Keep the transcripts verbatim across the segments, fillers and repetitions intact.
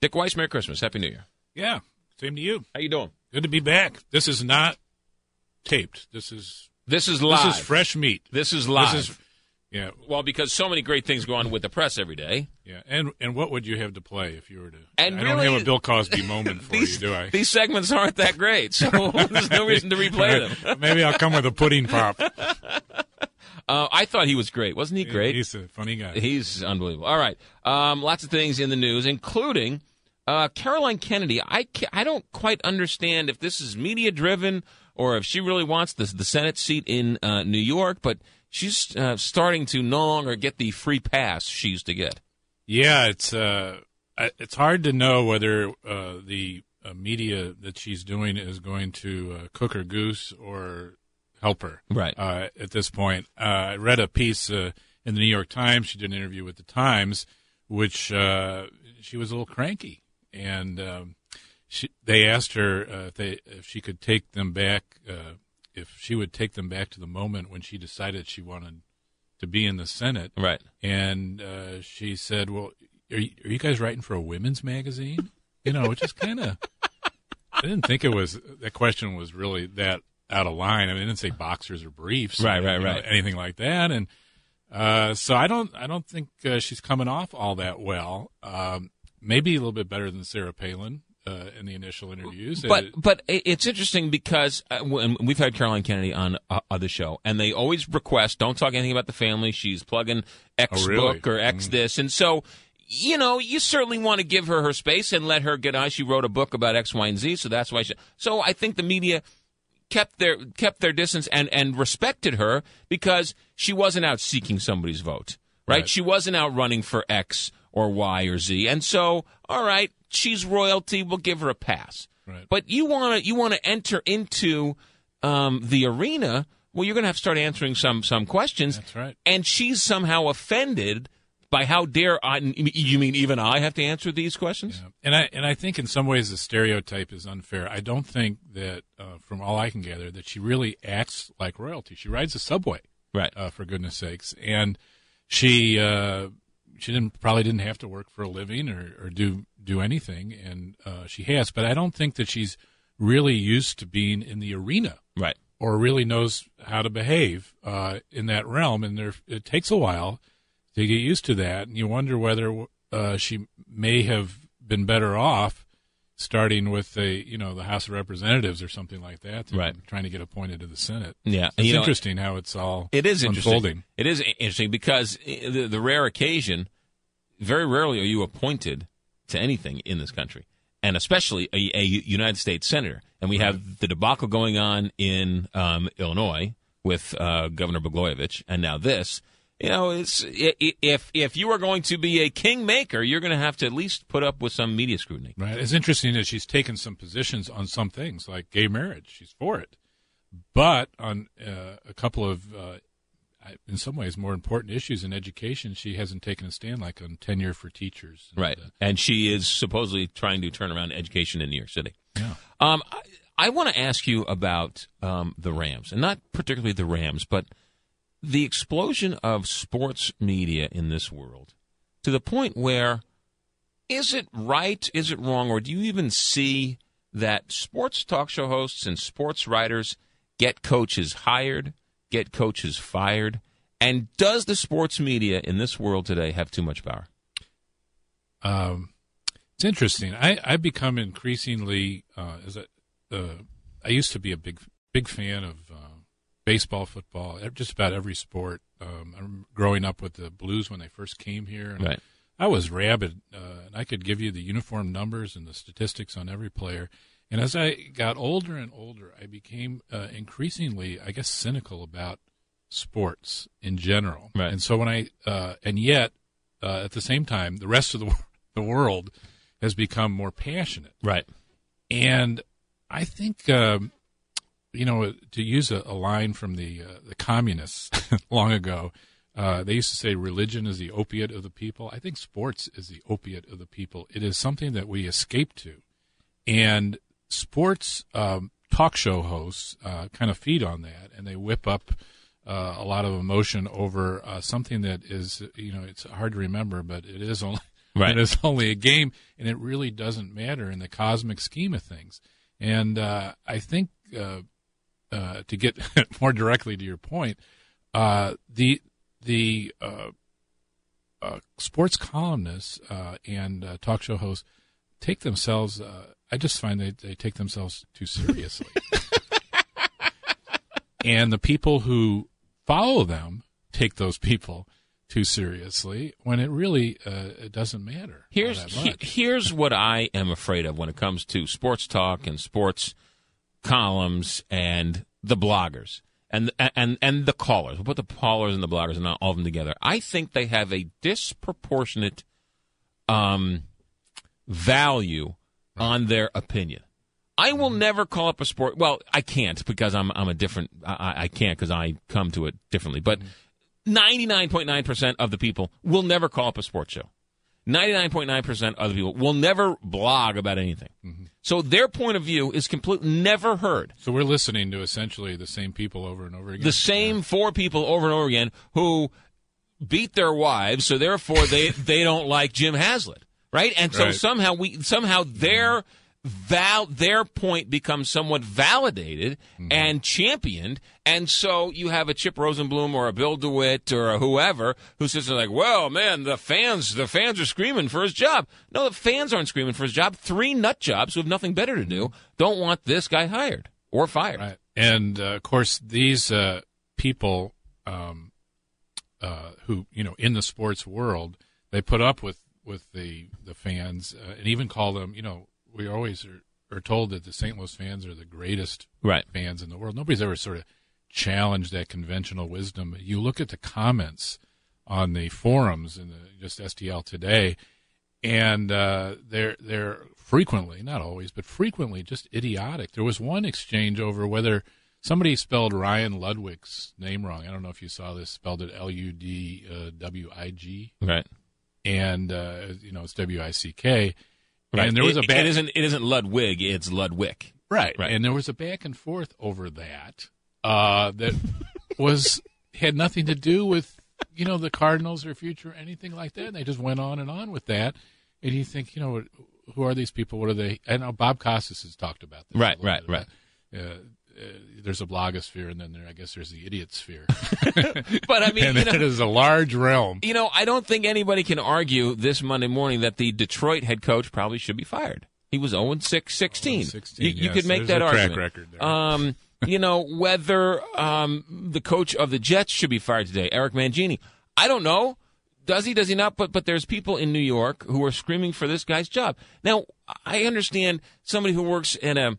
Dick Weiss, Merry Christmas. Happy New Year. Yeah, same to you. How you doing? Good to be back. This is not taped. This is This is live. This is fresh meat. This is live. This is, yeah. Well, because so many great things go on with the press every day. Yeah, and and what would you have to play if you were to? And I really, don't have a Bill Cosby moment for these, you, do I? These segments aren't that great, so there's no reason to replay them. Maybe I'll come with a pudding pop. Uh, I thought he was great. Wasn't he great? He's a funny guy. He's unbelievable. All right. Um, lots of things in the news, including uh, Caroline Kennedy. I, ca- I don't quite understand if this is media-driven or if she really wants the, the Senate seat in uh, New York, but she's uh, starting to no longer get the free pass she used to get. Yeah, it's uh, it's hard to know whether uh, the uh, media that she's doing is going to uh, cook her goose or help her. Right. Uh, at this point, uh, I read a piece uh, in the New York Times. She did an interview with the Times, which uh, she was a little cranky, and um, she, they asked her uh, if, they, if she could take them back, uh, if she would take them back to the moment when she decided she wanted to be in the Senate. Right. And uh, she said, well, are you, are you guys writing for a women's magazine? You know, which is kind of, I didn't think it was, that question was really that out of line. I mean, it didn't say boxers or briefs. Right, right, you know, right. anything like that. And uh, so I don't, I don't think uh, she's coming off all that well. Um, maybe a little bit better than Sarah Palin. Uh, in the initial interviews. But but it's interesting because uh, when we've had Caroline Kennedy on uh, the show, and they always request, don't talk anything about the family. She's plugging X oh, really? book or X mm. this. And so, you know, you certainly want to give her her space and let her get on. She wrote a book about X, Y, and Z, so that's why she... So I think the media kept their kept their distance and, and respected her because she wasn't out seeking somebody's vote, right? right? She wasn't out running for X or Y or Z. And so, all right, she's royalty. We'll give her a pass. Right. But you want to you want to enter into um, the arena. Well, you're going to have to start answering some some questions. That's right. And she's somehow offended by how dare I? You mean even I have to answer these questions? Yeah. And I and I think in some ways the stereotype is unfair. I don't think that, uh, from all I can gather, that she really acts like royalty. She rides a subway, right? Uh, for goodness sakes, and she. Uh, She didn't probably didn't have to work for a living or, or do do anything, and uh, she has. But I don't think that she's really used to being in the arena, right? Or really knows how to behave uh, in that realm. And there, it takes a while to get used to that, and you wonder whether uh, she may have been better off starting with the you know the House of Representatives or something like that, right? Trying to get appointed to the Senate. Yeah, so it's you interesting know, how it's all it is unfolding. Interesting. It is interesting because the, the rare occasion, very rarely are you appointed to anything in this country, and especially a, a United States senator. And we right. have the debacle going on in um, Illinois with uh, Governor Blagojevich, and now this. You know, it's, if if you are going to be a kingmaker, you're going to have to at least put up with some media scrutiny. Right. It's interesting that she's taken some positions on some things, like gay marriage. She's for it. But on uh, a couple of, uh, in some ways, more important issues in education, she hasn't taken a stand, like on tenure for teachers. And, right. Uh, and she is supposedly trying to turn around education in New York City. Yeah. Um, I, I want to ask you about um, the Rams, and not particularly the Rams, but the explosion of sports media in this world, to the point where, is it right, is it wrong, or do you even see that sports talk show hosts and sports writers get coaches hired, get coaches fired? And does the sports media in this world today have too much power? Um, it's interesting. I, I've become increasingly, uh, as a, uh, I used to be a big, big fan of uh, baseball, football, just about every sport. Um, I'm growing up with the Blues when they first came here. And right. I was rabid, uh, and I could give you the uniform numbers and the statistics on every player. And as I got older and older, I became uh, increasingly, I guess, cynical about sports in general. Right. And so when I, uh, and yet, uh, at the same time, the rest of the the world has become more passionate. Right. And I think, um, you know, to use a, a line from the uh, the communists long ago, uh, they used to say religion is the opiate of the people. I think sports is the opiate of the people. It is something that we escape to. And sports um, talk show hosts uh, kind of feed on that, and they whip up uh, a lot of emotion over uh, something that is, you know, it's hard to remember, but it is only Right. And it's only a game, and it really doesn't matter in the cosmic scheme of things. And uh, I think uh, uh, to get more directly to your point, uh, the the uh, uh, sports columnists uh, and uh, talk show hosts take themselves. Uh, I just find they they take themselves too seriously, and the people who follow them take those people too seriously when it really uh, it doesn't matter. Here's he, here's what I am afraid of when it comes to sports talk and sports columns and the bloggers and and and the callers. We'll put the callers and the bloggers and not all of them together. I think they have a disproportionate um, value on their opinion. I will never call up a sport. Well, I can't because I'm I'm a different. I, I can't because I come to it differently. But ninety-nine point nine percent of the people will never call up a sports show. ninety-nine point nine percent of the people will never blog about anything. Mm-hmm. So their point of view is completely never heard. So we're listening to essentially the same people over and over again. The same yeah. four people over and over again who beat their wives, so therefore they, they don't like Jim Haslett, right? And so right. somehow we somehow their val their point becomes somewhat validated mm-hmm. and championed, and so you have a Chip Rosenblum or a Bill DeWitt or a whoever who says like, well, man, the fans the fans are screaming for his job. No, the fans aren't screaming for his job. Three nut jobs who have nothing better to do don't want this guy hired or fired. Right. And uh, of course, these uh, people um, uh, who you know in the sports world, they put up with with the the fans uh, and even call them, you know. We always are, are told that the Saint Louis fans are the greatest right. fans in the world. Nobody's ever sort of challenged that conventional wisdom. You look at the comments on the forums and the, just S T L today, and uh, they're they're frequently, not always, but frequently just idiotic. There was one exchange over whether somebody spelled Ryan Ludwig's name wrong. I don't know if you saw this, spelled it L U D W I G. Right. And, uh, you know, it's W I C K. Right. And there was it, a back, it isn't it isn't Ludwig, it's Ludwig. Right. Right. And there was a back and forth over that uh, that was had nothing to do with, you know, the Cardinals or future or anything like that. And they just went on and on with that. And you think, you know, who are these people? What are they? I know Bob Costas has talked about this. Right, right, right. Uh, uh, there's a blogosphere, and then there, I guess there's the idiot sphere. But I mean, and you that know, is a large realm. You know, I don't think anybody can argue this Monday morning that the Detroit head coach probably should be fired. He was oh and six, sixteen. oh and sixteen, You, you yes. could make There's that a argument. track record there. Um, you know, whether um, the coach of the Jets should be fired today, Eric Mangini. I don't know. Does he, does he not? But but there's people in New York who are screaming for this guy's job. Now, I understand somebody who works in a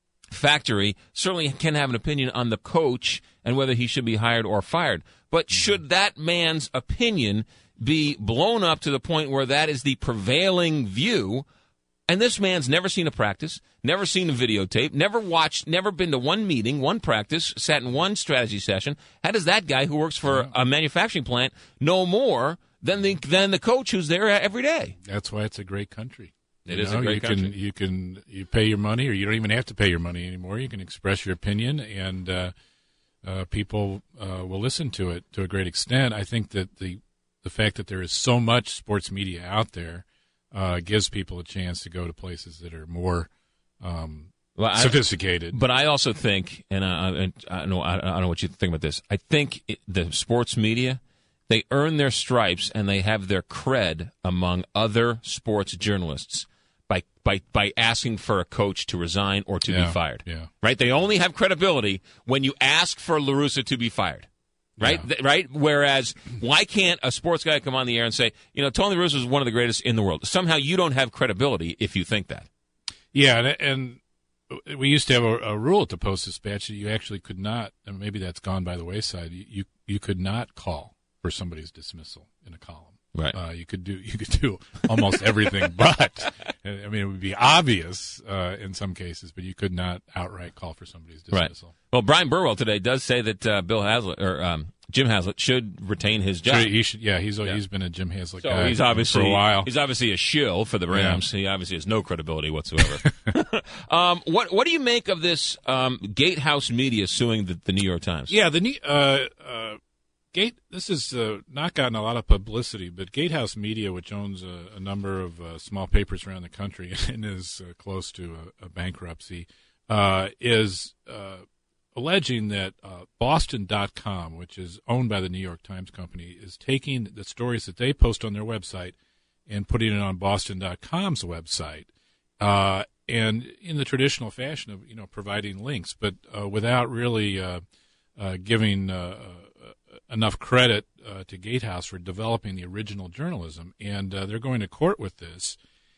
factory certainly can have an opinion on the coach and whether he should be hired or fired. But should that man's opinion be blown up to the point where that is the prevailing view, and this man's never seen a practice, never seen a videotape, never watched, never been to one meeting, one practice, sat in one strategy session, how does that guy who works for a manufacturing plant know more than the, than the coach who's there every day? That's why it's a great country. It you is know, a great you country. Can, you can you pay your money, or you don't even have to pay your money anymore. You can express your opinion, and uh, uh, people uh, will listen to it to a great extent. I think that the the fact that there is so much sports media out there uh, gives people a chance to go to places that are more um, well, sophisticated. I, but I also think, and I, I, I know I, I don't know what you think about this. I think it, the sports media, they earn their stripes and they have their cred among other sports journalists by by by asking for a coach to resign or to yeah, be fired. Yeah. Right? They only have credibility when you ask for La Russa to be fired. Right? Yeah. Th- right? Whereas, why can't a sports guy come on the air and say, you know, Tony La Russa is one of the greatest in the world? Somehow you don't have credibility if you think that. Yeah, and, and we used to have a, a rule at the Post-Dispatch that you actually could not, and maybe that's gone by the wayside, you, you, you could not call for somebody's dismissal in a column. Right. Uh, you could do you could do almost everything, but I mean it would be obvious uh, in some cases, but you could not outright call for somebody's dismissal. Right. Well, Brian Burwell today does say that uh, Bill Haslett or um, Jim Haslett should retain his job. Sure, he should. Yeah, he's yeah. he's been a Jim Haslett so guy he's obviously, for a while. He's obviously a shill for the Rams. Yeah. He obviously has no credibility whatsoever. um, what what do you make of this um, Gatehouse Media suing the, the New York Times? Yeah, the uh, uh, Gate. This has uh, not gotten a lot of publicity, but Gatehouse Media, which owns a, a number of uh, small papers around the country and is uh, close to a, a bankruptcy, uh, is uh, alleging that uh, Boston dot com, which is owned by the New York Times Company, is taking the stories that they post on their website and putting it on Boston dot com's website, uh, and in the traditional fashion of you know providing links, but uh, without really uh, uh, giving uh, enough credit uh, to Gatehouse for developing the original journalism, and uh, they're going to court with this.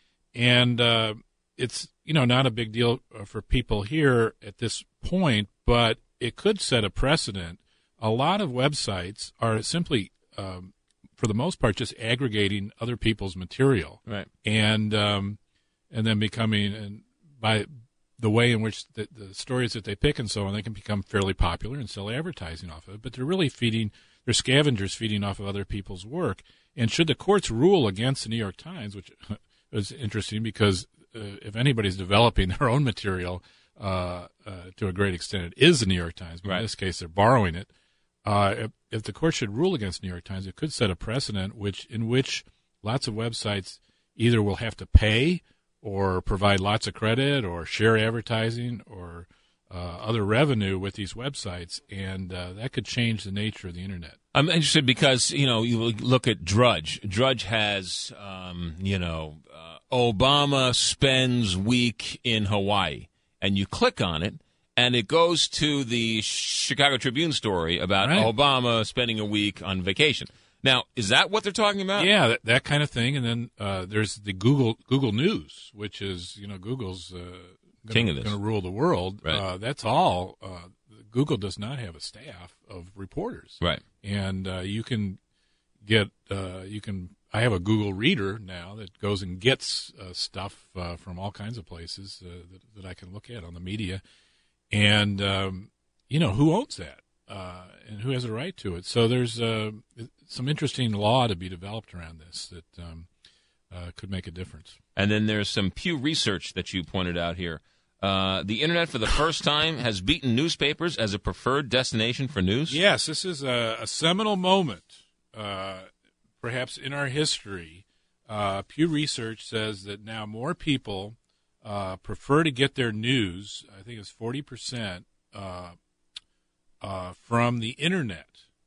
And uh, it's you know not a big deal for people here at this point, but it could set a precedent. A lot of websites are simply, um, for the most part, just aggregating other people's material, right? And um, and then becoming, and by the way in which the, the stories that they pick and so on, they can become fairly popular and sell advertising off of it. But they're really feeding, they're scavengers feeding off of other people's work. And should the courts rule against the New York Times, which is interesting because uh, if anybody's developing their own material uh, uh, to a great extent, it is the New York Times. But right. in this case, they're borrowing it. Uh, if, if the court should rule against New York Times, it could set a precedent which in which lots of websites either will have to pay or provide lots of credit or share advertising or uh, other revenue with these websites, and uh, that could change the nature of the Internet. I'm interested because, you know, you look at Drudge. Drudge has, um, you know, uh, Obama spends week in Hawaii, and you click on it, and it goes to the Chicago Tribune story about right. Obama spending a week on vacation. Now, is that what they're talking about? Yeah, that, that kind of thing. And then uh, there's the Google Google News, which is, you know, Google's uh, king of this, going to rule the world. Right. Uh, that's all. Uh, Google does not have a staff of reporters. Right. And uh, you can get, uh, you can, I have a Google Reader now that goes and gets uh, stuff uh, from all kinds of places uh, that, that I can look at on the media. And, um, you know, who owns that? Uh, and who has a right to it? So there's uh, some interesting law to be developed around this that um, uh, could make a difference. And then there's some Pew Research that you pointed out here. Uh, the Internet, for the first time, has beaten newspapers as a preferred destination for news? Yes, this is a, a seminal moment, uh, perhaps in our history. Uh, Pew Research says that now more people uh, prefer to get their news, I think it's forty percent, uh, uh, from the Internet.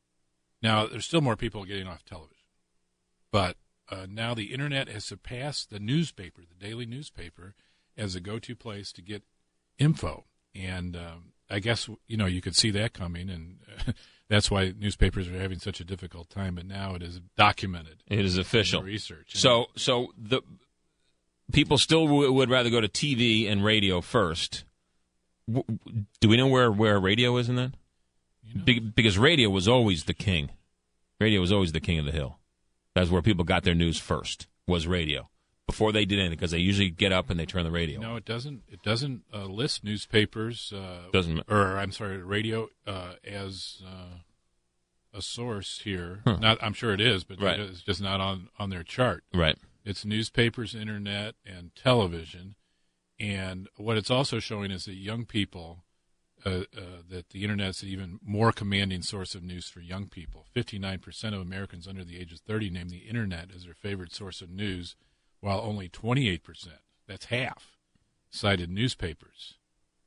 Now, there's still more people getting off television, but uh, now the Internet has surpassed the newspaper, the daily newspaper, as a go-to place to get info. And um, I guess, you know, you could see that coming, and uh, that's why newspapers are having such a difficult time. But now it is documented. It is official. Research. So, so the people still w- would rather go to T V and radio first. W- do we know where, where radio is in that? You know. Be- because radio was always the king. Radio was always the king of the hill. That's where people got their news first, was radio. Before they did anything, because they usually get up and they turn the radio. No, it doesn't. It doesn't uh, list newspapers. Uh, doesn't, or I'm sorry, radio uh, as uh, a source here. Huh. Not, I'm sure it is, but right. it's just not on, on their chart. Right. It's newspapers, internet, and television. And what it's also showing is that young people, uh, uh, that the Internet's an even more commanding source of news for young people. fifty-nine percent of Americans under the age of thirty name the Internet as their favorite source of news, while only twenty-eight percent, that's half, cited newspapers.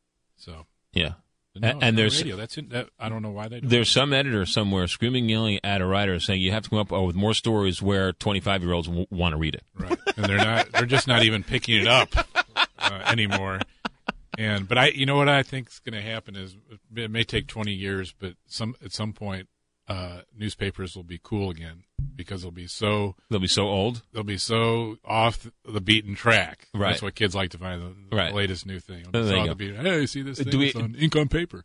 So yeah, no, and, and no there's radio. That's in, that, I don't know why they do there's it. some editor somewhere screaming, yelling at a writer, saying you have to come up with more stories where twenty-five year olds w- want to read it. Right, and they're not. They're just not even picking it up uh, anymore. And but I, you know what I think is going to happen is it may take twenty years, but some at some point uh, newspapers will be cool again because they'll be so They'll be so old. they'll be so off the beaten track. Right. That's what kids like to find, the, the Right. latest new thing. There It's you on go. the beat. Hey, see this thing? Do we- It's on ink on paper.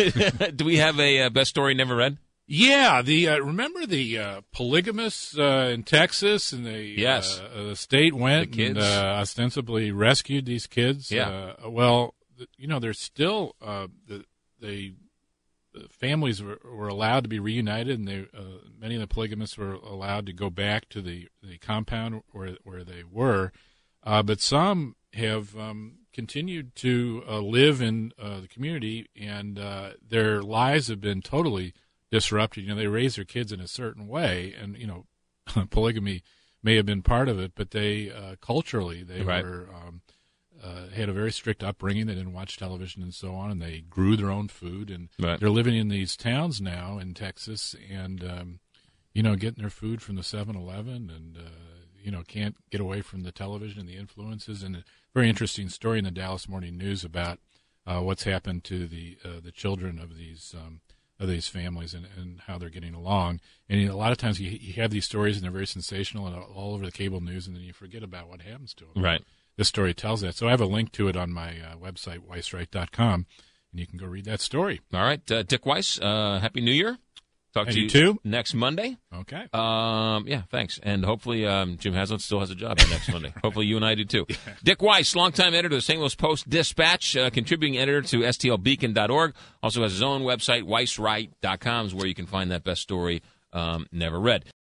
Do we have a uh, best story never read? Yeah, the uh, remember the uh, polygamists uh, in Texas, and the Yes. uh, the state went The and kids. uh, ostensibly rescued these kids. Yeah. Uh, well, th- you know, there's still uh, the, the the families were, were allowed to be reunited, and they uh, many of the polygamists were allowed to go back to the, the compound where where they were, uh, but some have um, continued to uh, live in uh, the community, and uh, their lives have been totally disrupted. You know, they raise their kids in a certain way, and you know, polygamy may have been part of it, but they uh, culturally they right. were um, uh, had a very strict upbringing. They didn't watch television and so on, and they grew their own food. And right. they're living in these towns now in Texas, and um, you know, getting their food from the seven eleven, and uh, you know, can't get away from the television and the influences. And a very interesting story in the Dallas Morning News about uh, what's happened to the uh, the children of these. Um, of these families and, and how they're getting along. And you know, a lot of times you, you have these stories and they're very sensational and all over the cable news, and then you forget about what happens to them. Right. This story tells that. So I have a link to it on my uh, website, weiss wright dot com, and you can go read that story. All right. Uh, Dick Weiss, uh, Happy New Year. Talk and to you you too. next Monday. Okay. Um, yeah, thanks. And hopefully um, Jim Haslett still has a job next Monday. Hopefully you and I do too. Yeah. Dick Weiss, longtime editor of the Saint Louis Post-Dispatch, uh, contributing editor to S T L beacon dot org. Also has his own website, weiss wright dot com, is where you can find that best story um, never read.